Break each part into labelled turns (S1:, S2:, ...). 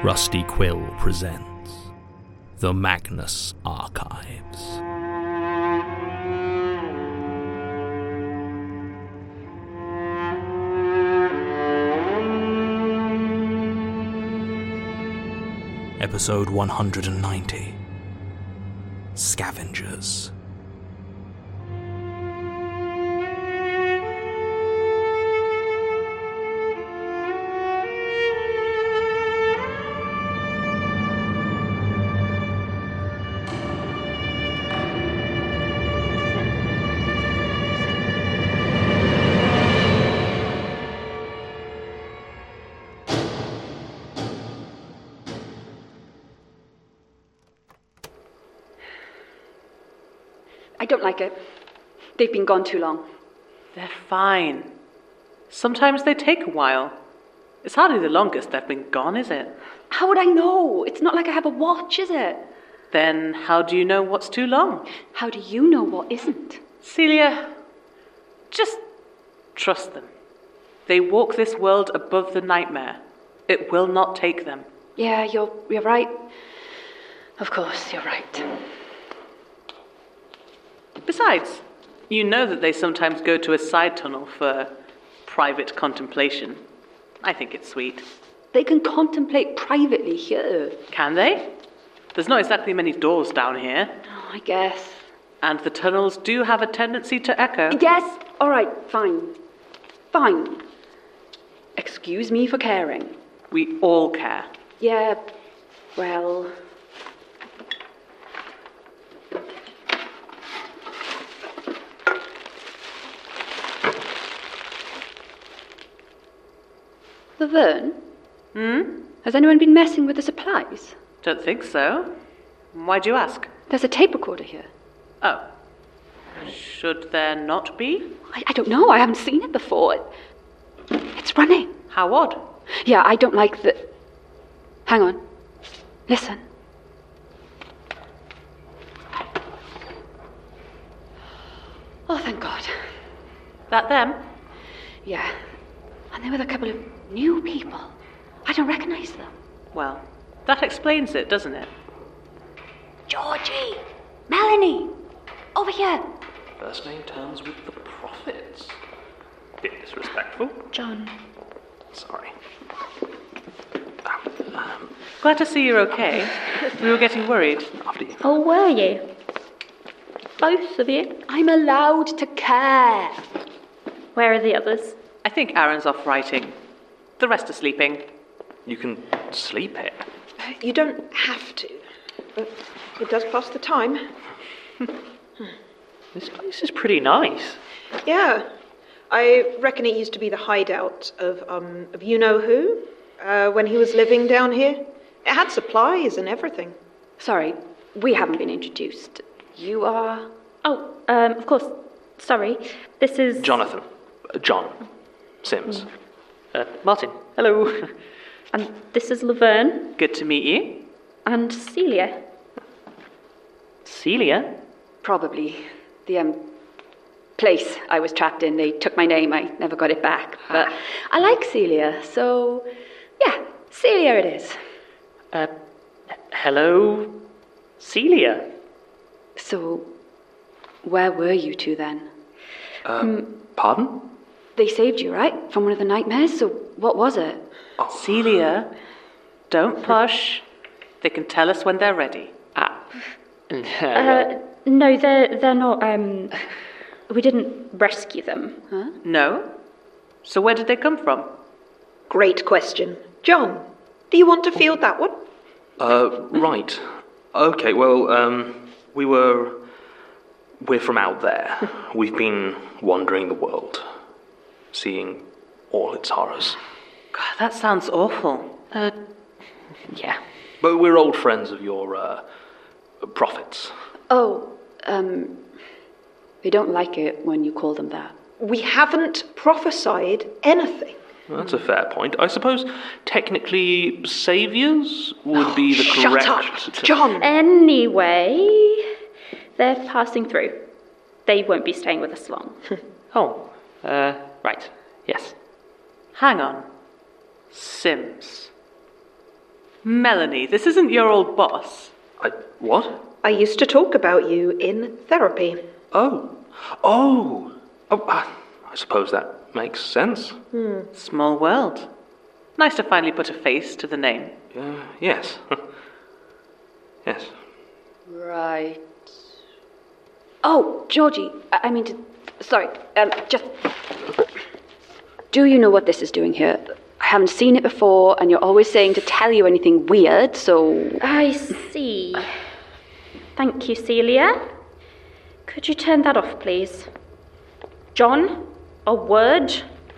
S1: Rusty Quill presents The Magnus Archives. Episode 190, Scavengers.
S2: I don't like it. They've been gone too long.
S3: They're fine. Sometimes they take a while. It's hardly the longest they've been gone, is it?
S2: How would I know? It's not like I have a watch, is it?
S3: Then how do you know what's too long?
S2: How do you know what isn't?
S3: Celia, just trust them. They walk this world above the nightmare. It will not take them.
S2: Yeah, you're right. Of course, you're right.
S3: Besides, you know that they sometimes go to a side tunnel for private contemplation. I think it's sweet.
S2: They can contemplate privately here.
S3: Can they? There's not exactly many doors down here.
S2: Oh, I guess.
S3: And the tunnels do have a tendency to echo.
S2: Yes, all right, fine. Fine. Excuse me for caring.
S3: We all care.
S2: Yeah, well... Laverne? Has anyone been messing with the supplies?
S3: Don't think so. Why'd you ask?
S2: There's a tape recorder here.
S3: Oh. Should there not be?
S2: I don't know. I haven't seen it before. It's running.
S3: How odd.
S2: Yeah, I don't like the... Hang on. Listen. Oh, thank God.
S3: That them?
S2: Yeah. And they were a couple of new people. I don't recognize them.
S3: Well, that explains it, doesn't it?
S2: Georgie! Melanie! Over here!
S4: First name terms with the prophets. Bit disrespectful.
S2: John.
S4: Sorry.
S3: Glad to see you're okay. We were getting worried.
S4: After you.
S5: Oh, were you? Both of you?
S2: I'm allowed to care.
S5: Where are the others?
S3: I think Aaron's off writing. The rest are sleeping.
S4: You can sleep here.
S6: You don't have to, but it does pass the time.
S4: This place is pretty nice.
S6: Yeah, I reckon it used to be the hideout of you-know-who, when he was living down here. It had supplies and everything.
S2: Sorry, we haven't been introduced. You are...
S5: Oh, of course. Sorry. This is...
S4: Jonathan. John. Sims. Martin. Hello.
S5: And this is Laverne.
S3: Good to meet you.
S5: And Celia.
S4: Celia?
S2: Probably the place I was trapped in. They took my name. I never got it back. But I like Celia, so yeah, Celia it is.
S4: Hello, Celia.
S2: So, where were you two then?
S4: Pardon?
S2: They saved you, right? From one of the nightmares? So, what was it?
S3: Celia, don't push. They can tell us when they're ready.
S5: No, they're not, we didn't rescue them.
S2: Huh?
S3: No? So where did they come from?
S6: Great question. John, do you want to field that one?
S4: Right. Okay, well, we're from out there. We've been wandering the world, seeing all its horrors.
S3: God, that sounds awful.
S4: Yeah. But we're old friends of your, prophets.
S2: Oh, they don't like it when you call them that.
S6: We haven't prophesied anything.
S4: Well, that's a fair point. I suppose, technically, saviours would be the correct...
S6: Shut up, John!
S5: Anyway, they're passing through. They won't be staying with us long.
S4: Oh, right. Yes.
S3: Hang on. Sims. Melanie, this isn't your old boss.
S4: What?
S6: I used to talk about you in therapy.
S4: Oh, I suppose that makes sense.
S3: Small world. Nice to finally put a face to the name.
S4: Yes. Yes.
S2: Right. Oh, Georgie, sorry, just... Do you know what this is doing here? I haven't seen it before, and you're always saying to tell you anything weird, so...
S5: I see. Thank you, Celia. Could you turn that off, please? John, a word?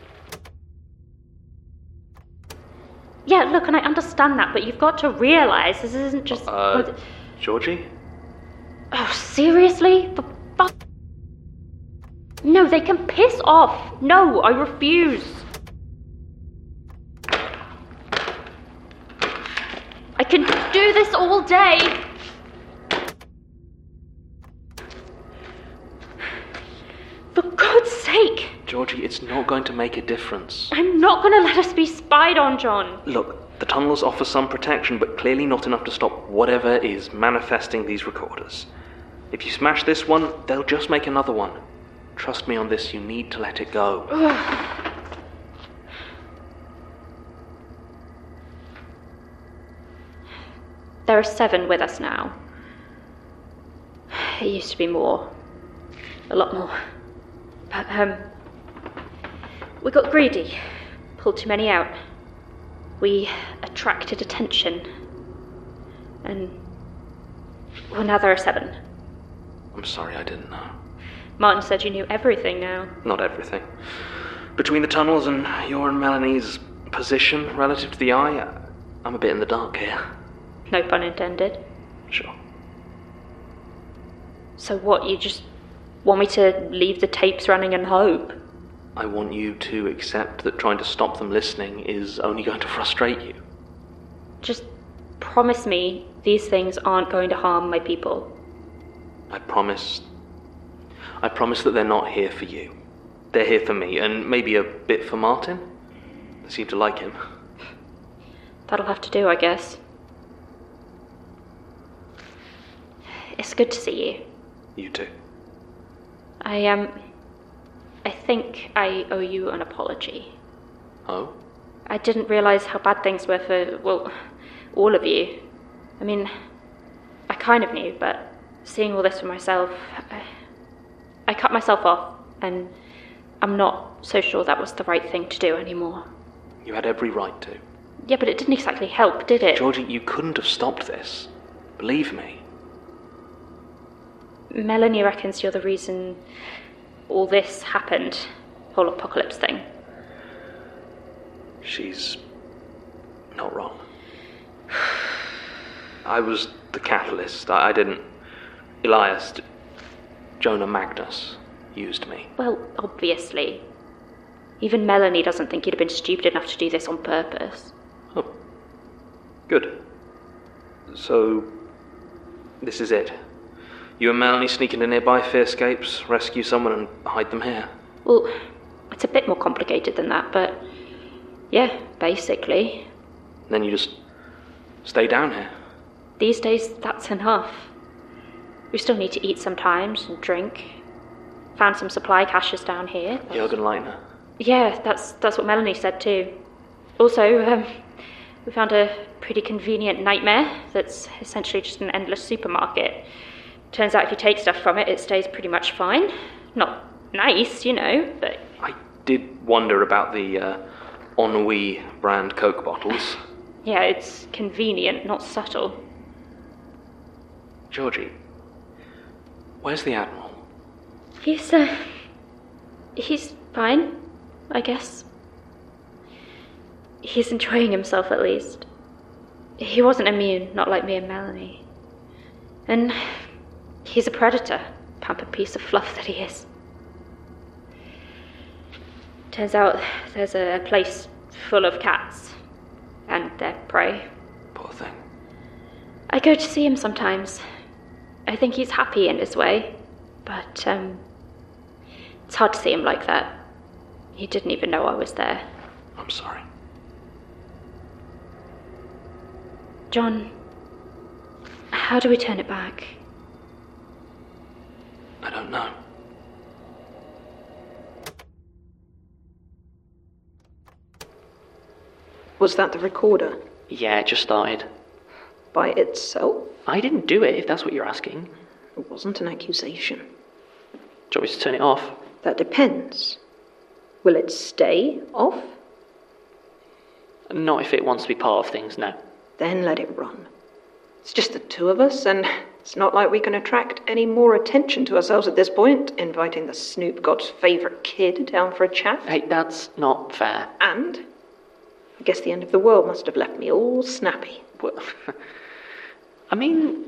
S5: Yeah, look, and I understand that, but you've got to realise this isn't just...
S4: Georgie?
S5: Oh, seriously? For fuck... No, they can piss off. No, I refuse. I can do this all day. For God's sake.
S4: Georgie, it's not going to make a difference.
S5: I'm not going to let us be spied on, John.
S4: Look, the tunnels offer some protection, but clearly not enough to stop whatever is manifesting these recorders. If you smash this one, they'll just make another one. Trust me on this, you need to let it go.
S5: There are 7 with us now. It used to be more. A lot more. But, we got greedy. Pulled too many out. We attracted attention. And... well, now there are 7.
S4: I'm sorry, I didn't know.
S5: Martin said you knew everything now.
S4: Not everything. Between the tunnels and your and Melanie's position relative to the eye, I'm a bit in the dark here.
S5: No pun intended.
S4: Sure.
S5: So what, you just want me to leave the tapes running and hope?
S4: I want you to accept that trying to stop them listening is only going to frustrate you.
S5: Just promise me these things aren't going to harm my people.
S4: I promise that they're not here for you. They're here for me, and maybe a bit for Martin. I seem to like him.
S5: That'll have to do, I guess. It's good to see you.
S4: You too.
S5: I think I owe you an apology.
S4: Oh?
S5: I didn't realise how bad things were for, well, all of you. I mean, I kind of knew, but seeing all this for myself, I cut myself off, and I'm not so sure that was the right thing to do anymore.
S4: You had every right to.
S5: Yeah, but it didn't exactly help, did it?
S4: Georgie, you couldn't have stopped this. Believe me.
S5: Melanie reckons you're the reason all this happened, whole apocalypse thing.
S4: She's not wrong. I was the catalyst. I didn't. Elias, Jonah Magnus, used me.
S5: Well, obviously. Even Melanie doesn't think you'd have been stupid enough to do this on purpose.
S4: Oh. Good. So, this is it. You and Melanie sneak into nearby Fearscapes, rescue someone and hide them here.
S5: Well, it's a bit more complicated than that, but yeah, basically.
S4: Then you just stay down here.
S5: These days, that's enough. We still need to eat sometimes and drink. Found some supply caches down here.
S4: Jürgen Leitner.
S5: Yeah, that's what Melanie said too. Also, we found a pretty convenient nightmare that's essentially just an endless supermarket. Turns out if you take stuff from it, it stays pretty much fine. Not nice, you know, but...
S4: I did wonder about the Ennui brand Coke bottles.
S5: Yeah, it's convenient, not subtle.
S4: Georgie, where's the Admiral?
S5: He's fine, I guess. He's enjoying himself, at least. He wasn't immune, not like me and Melanie. And he's a predator, pampered piece of fluff that he is. Turns out there's a place full of cats and their prey.
S4: Poor thing.
S5: I go to see him sometimes. I think he's happy in his way, but it's hard to see him like that. He didn't even know I was there.
S4: I'm sorry.
S5: John, how do we turn it back?
S4: I don't know.
S6: Was that the recorder?
S7: Yeah, it just started.
S6: By itself?
S7: I didn't do it, if that's what you're asking.
S6: It wasn't an accusation.
S7: Do you want me to turn it off?
S6: That depends. Will it stay off?
S7: Not if it wants to be part of things, no.
S6: Then let it run. It's just the two of us, and it's not like we can attract any more attention to ourselves at this point, inviting the Snoop God's favourite kid down for a chat.
S7: Hey, that's not fair.
S6: And I guess the end of the world must have left me all snappy.
S7: Well, I mean...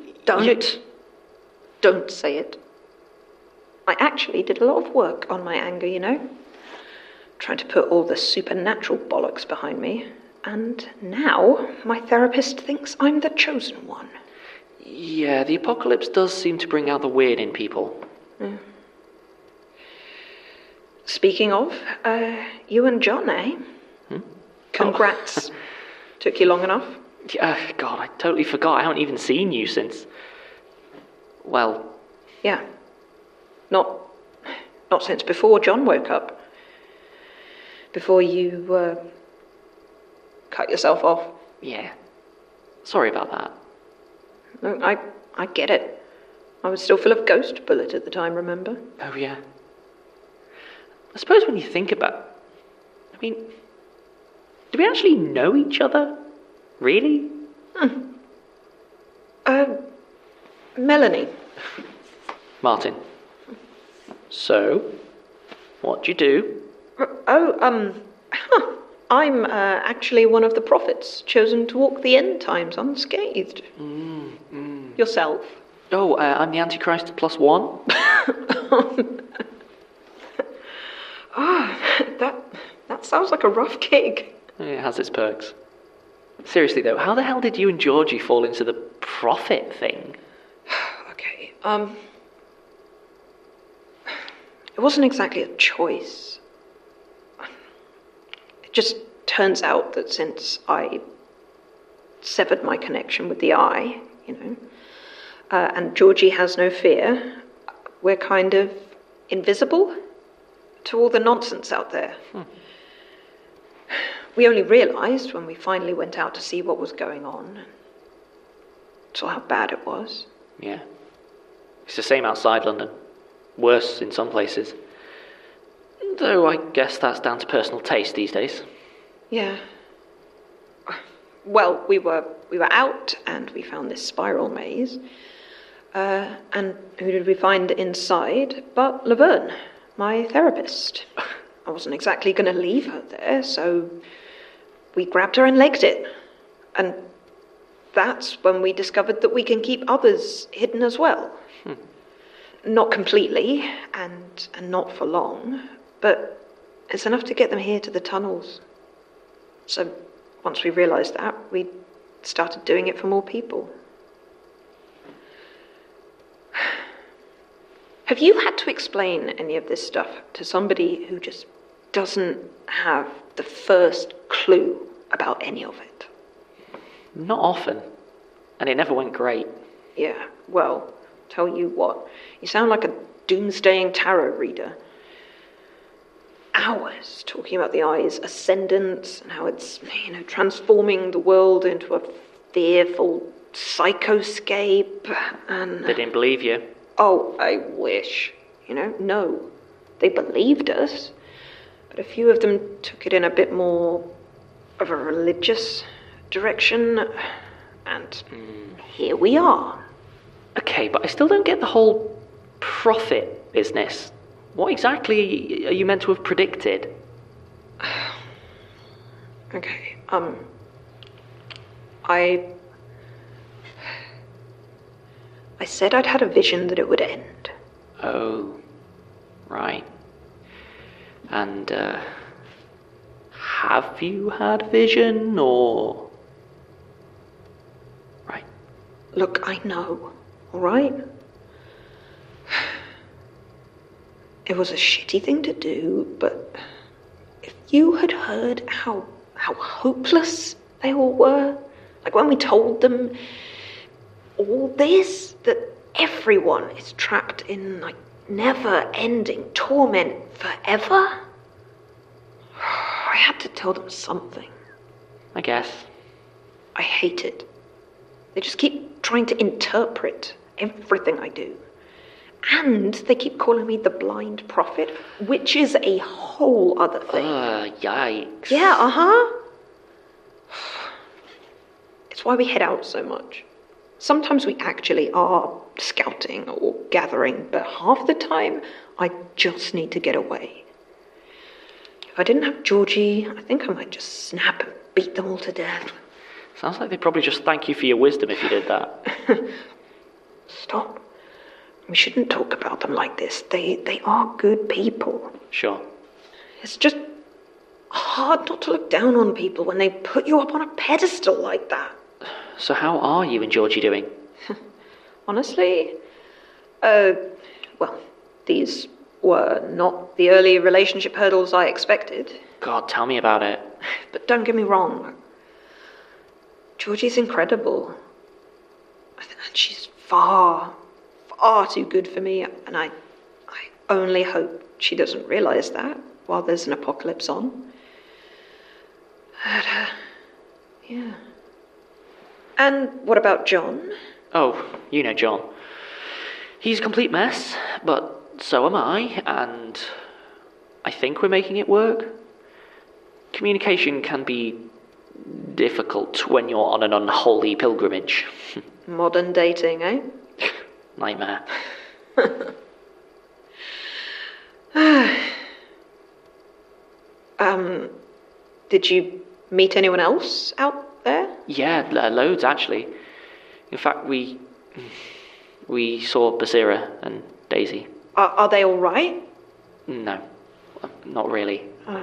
S6: Don't say it. I actually did a lot of work on my anger, you know. Trying to put all the supernatural bollocks behind me. And now my therapist thinks I'm the chosen one.
S7: Yeah, the apocalypse does seem to bring out the weird in people.
S6: Yeah. Speaking of, you and John, eh? Congrats. Took you long enough?
S7: God, I totally forgot. I haven't even seen you since... Well...
S6: Yeah. Not since before John woke up. Before you, cut yourself off.
S7: Yeah. Sorry about that.
S6: No, I get it. I was still full of ghost bullet at the time, remember?
S7: Oh, yeah. I suppose when you think about... I mean... Do we actually know each other? Really?
S6: Melanie.
S7: Martin. So, what'd you do?
S6: I'm actually one of the prophets, chosen to walk the end times unscathed. Yourself?
S7: Oh, I'm the Antichrist +1.
S6: That sounds like a rough gig.
S7: It has its perks. Seriously though, how the hell did you and Georgie fall into the prophet thing?
S6: Okay, it wasn't exactly a choice. It just turns out that since I severed my connection with the eye, you know, and Georgie has no fear, we're kind of invisible to all the nonsense out there. We only realised when we finally went out to see what was going on, saw how bad it was.
S7: Yeah. It's the same outside London. Worse in some places. Though I guess that's down to personal taste these days.
S6: Yeah. Well, we were out and we found this spiral maze. And who did we find inside but Laverne, my therapist. I wasn't exactly going to leave her there, so we grabbed her and legged it. And that's when we discovered that we can keep others hidden as well. Not completely, and not for long, but it's enough to get them here to the tunnels. So once we realised that, we started doing it for more people. Have you had to explain any of this stuff to somebody who just doesn't have the first clue about any of it?
S7: Not often. And it never went great.
S6: Yeah, well, tell you what, you sound like a doomsdaying tarot reader. Hours talking about the eye's ascendance and how it's, you know, transforming the world into a fearful psychoscape and...
S7: They didn't believe you.
S6: Oh, I wish. You know, no. They believed us. But a few of them took it in a bit more of a religious direction. And here we are.
S7: Okay, but I still don't get the whole prophet business. What exactly are you meant to have predicted?
S6: Okay, I said I'd had a vision that it would end.
S7: Oh, right. And, have you had a vision, or... Right.
S6: Look, I know, all right? It was a shitty thing to do, but if you had heard how hopeless they all were, Like when we told them all this, that everyone is trapped in like never-ending torment forever. I had to tell them something.
S7: I guess.
S6: I hate it. They just keep trying to interpret everything I do. And they keep calling me the blind prophet, which is a whole other thing.
S7: Yikes.
S6: Yeah, uh-huh. It's why we head out so much. Sometimes we actually are scouting or gathering, but half the time I just need to get away. If I didn't have Georgie, I think I might just snap and beat them all to death.
S7: Sounds like they'd probably just thank you for your wisdom if you did that.
S6: Stop. We shouldn't talk about them like this. They are good people.
S7: Sure.
S6: It's just hard not to look down on people when they put you up on a pedestal like that.
S7: So how are you and Georgie doing?
S6: Honestly, well, these were not the early relationship hurdles I expected.
S7: God, tell me about it.
S6: But don't get me wrong. Georgie's incredible. And she's far too good for me, and I only hope she doesn't realise that while there's an apocalypse on. But, yeah. And what about John?
S7: Oh, you know John. He's a complete mess, but so am I, and I think we're making it work. Communication can be difficult when you're on an unholy pilgrimage.
S6: Modern dating, eh?
S7: Nightmare.
S6: Did you meet anyone else out there?
S7: Yeah, loads actually. In fact, we saw Basira and Daisy.
S6: Are they all right?
S7: No, not really.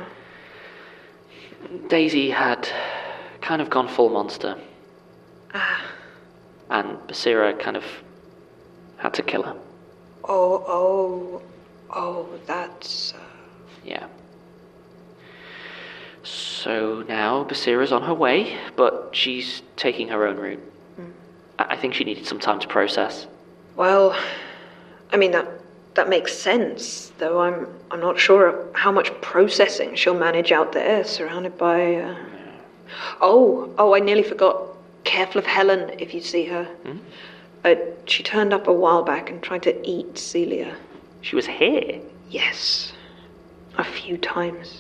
S7: Daisy had kind of gone full monster. And Basira kind of had to kill her.
S6: Oh, that's...
S7: Yeah. So now Basira's on her way, but she's taking her own route. I think she needed some time to process.
S6: Well, I mean, that makes sense, though I'm not sure how much processing she'll manage out there, surrounded by... Oh, I nearly forgot. Careful of Helen if you see her. She turned up a while back and tried to eat Celia.
S7: She was here?
S6: Yes. A few times.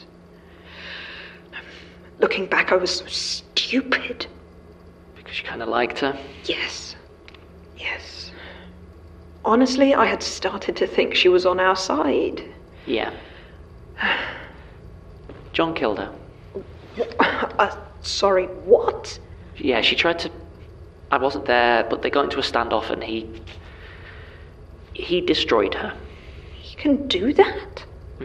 S6: Looking back, I was so stupid.
S7: Because you kind of liked her?
S6: Yes. Honestly, I had started to think she was on our side.
S7: Yeah. John killed her.
S6: Sorry, what?
S7: Yeah, she tried to... I wasn't there, but they got into a standoff and he destroyed her.
S6: He can do that?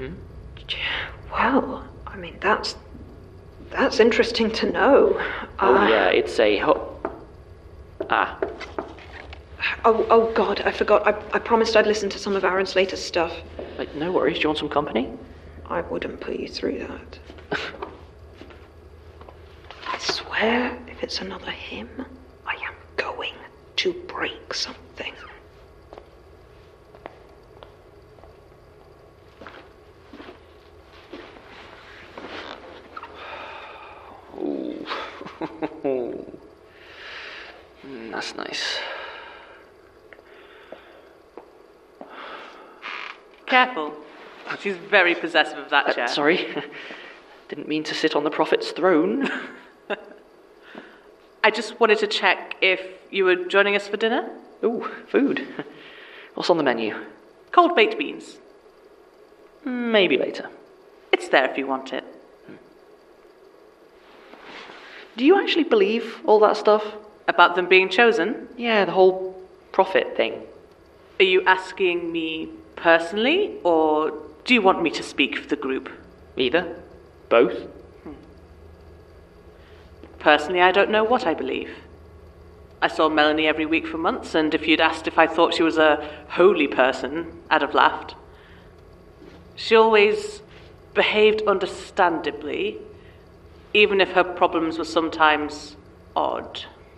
S6: Well, I mean, that's interesting to know.
S7: Yeah, it's a...
S6: Oh, God, I forgot. I promised I'd listen to some of Aaron's latest stuff.
S7: Like, no worries, do you want some company?
S6: I wouldn't put you through that. I swear, if it's another him, I am going to break something.
S7: Ooh. That's nice.
S3: Careful. She's very possessive of that chair.
S7: Sorry. Didn't mean to sit on the prophet's throne.
S3: I just wanted to check if you were joining us for dinner.
S7: Ooh, food. What's on the menu?
S3: Cold baked beans.
S7: Maybe later.
S3: It's there if you want it.
S7: Do you actually believe all that stuff?
S3: About them being chosen?
S7: Yeah, the whole prophet thing.
S3: Are you asking me personally, or do you want me to speak for the group?
S7: Either. Both.
S3: Personally, I don't know what I believe. I saw Melanie every week for months, and if you'd asked if I thought she was a holy person, I'd have laughed. She always behaved understandably, even if her problems were sometimes odd.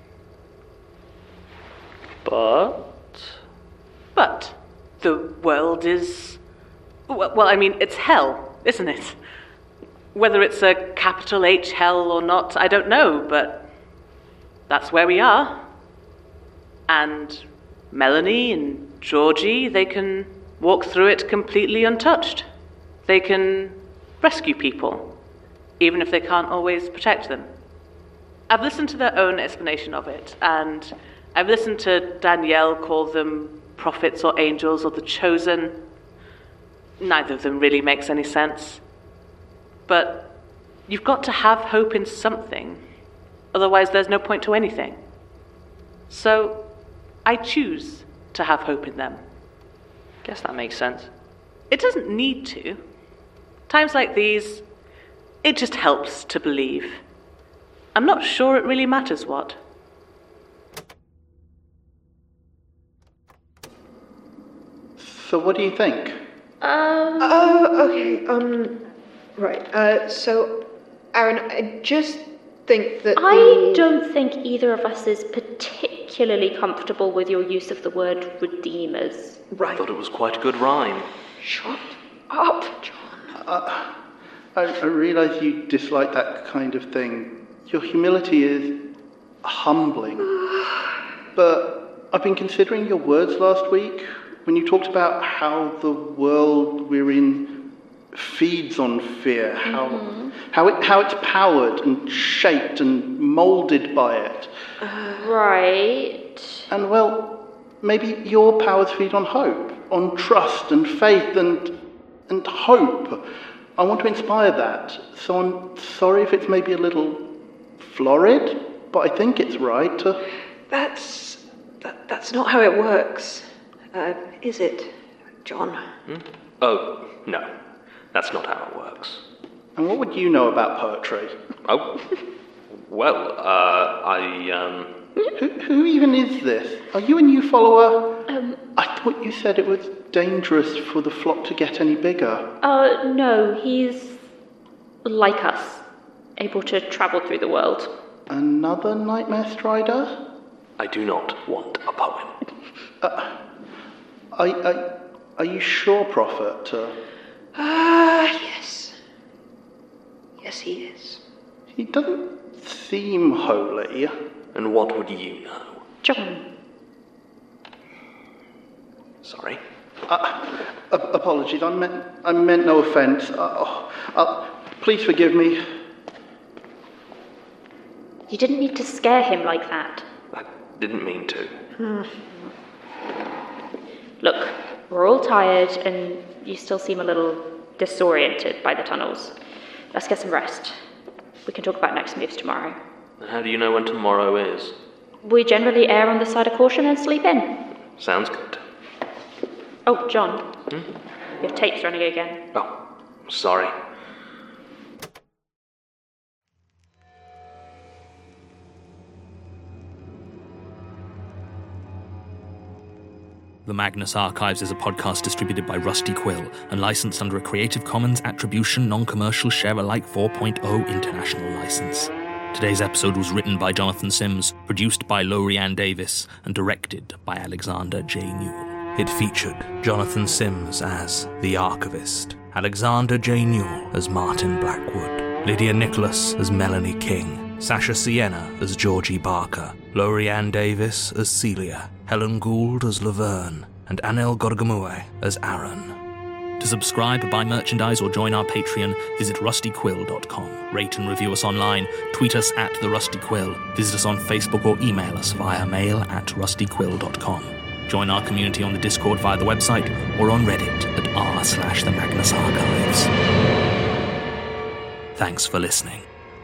S3: But the world is... Well, I mean, it's hell, isn't it? Whether it's a capital H hell or not, I don't know, but that's where we are. And Melanie and Georgie, they can walk through it completely untouched. They can rescue people, even if they can't always protect them. I've listened to their own explanation of it, and I've listened to Danielle call them prophets or angels or the chosen. Neither of them really makes any sense. But you've got to have hope in something, otherwise there's no point to anything. So I choose to have hope in them.
S7: Guess that makes sense.
S3: It doesn't need to. Times like these, it just helps to believe. I'm not sure it really matters what.
S8: So what do you think?
S6: Okay, right, so, Aaron, I just think that
S5: I don't think either of us is particularly comfortable with your use of the word redeemers.
S6: Right.
S4: I thought it was quite a good rhyme.
S6: Shut up, John.
S8: I realise you dislike that kind of thing. Your humility is humbling. But I've been considering your words last week when you talked about how the world we're in feeds on fear, how it's powered and shaped and moulded by it.
S5: Right.
S8: And well, maybe your powers feed on hope, on trust and faith and hope. I want to inspire that, so I'm sorry if it's maybe a little florid, but I think it's right to...
S6: That's not how it works, is it, John?
S4: Oh, no. That's not how it works.
S8: And what would you know about poetry?
S4: Oh, well,
S8: Who even is this? Are you a new follower? I thought you said it was dangerous for the flock to get any bigger.
S5: No, he's like us, able to travel through the world.
S8: Another Nightmare Strider?
S4: I do not want a poem.
S8: Are you sure, Prophet?
S6: Yes. Yes, he is.
S8: He doesn't seem holy.
S4: And what would you know?
S5: John.
S4: Sorry?
S8: Apologies, I meant no offence. Please forgive me.
S5: You didn't need to scare him like that.
S4: I didn't mean to.
S5: Look, we're all tired and you still seem a little disoriented by the tunnels. Let's get some rest. We can talk about next moves tomorrow.
S4: And how do you know when tomorrow is?
S5: We generally err on the side of caution and sleep in.
S4: Sounds good.
S5: Oh, John. Your tape's running again.
S4: Oh, sorry.
S1: The Magnus Archives is a podcast distributed by Rusty Quill and licensed under a Creative Commons Attribution Non-Commercial Share-alike 4.0 international license. Today's episode was written by Jonathan Sims, produced by Lorianne Davis, and directed by Alexander J. Newell. It featured Jonathan Sims as The Archivist, Alexander J. Newell as Martin Blackwood, Lydia Nicholas as Melanie King, Sasha Sienna as Georgie Barker, Lorianne Davis as Celia, Helen Gould as Laverne, and Anel Gorgamue as Aaron. To subscribe, buy merchandise, or join our Patreon, visit rustyquill.com. Rate and review us online, tweet us at The Rusty Quill, visit us on Facebook or email us via mail@rustyquill.com. Join our community on the Discord via the website or on Reddit at r/The Magnus Archives. Thanks for listening.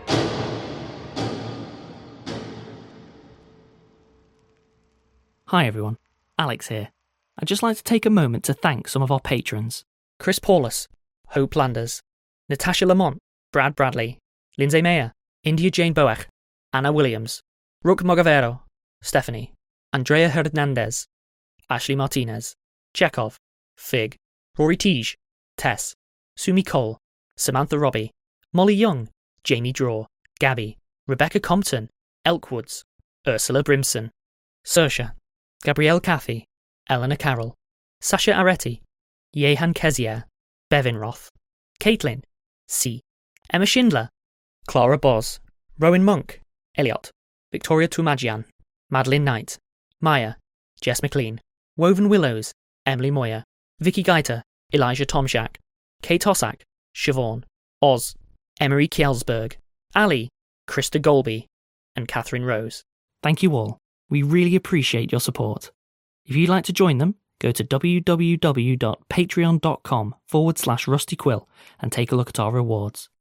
S9: Hi everyone, Alex here. I'd just like to take a moment to thank some of our patrons. Chris Paulus, Hope Landers, Natasha Lamont, Brad Bradley, Lindsay Mayer, India Jane Boach, Anna Williams, Rook Mogavero, Stephanie, Andrea Hernandez, Ashley Martinez, Chekhov, Fig, Rory Teague, Tess, Sumi Cole, Samantha Robbie, Molly Young, Jamie Draw, Gabby, Rebecca Compton, Elkwoods, Ursula Brimson, Saoirse, Gabrielle Cathy, Eleanor Carroll, Sasha Aretti, Yehan Kezier, Bevin Roth, Caitlin, C, Emma Schindler, Clara Boz, Rowan Monk, Elliot, Victoria Tumajian, Madeline Knight, Maya, Jess McLean, Woven Willows, Emily Moyer, Vicky Geiter, Elijah Tomczak, Kate Hossack, Siobhan, Oz, Emery Kielsberg, Ali, Krista Golby, and Catherine Rose. Thank you all. We really appreciate your support. If you'd like to join them, go to www.patreon.com/rustyquill and take a look at our rewards.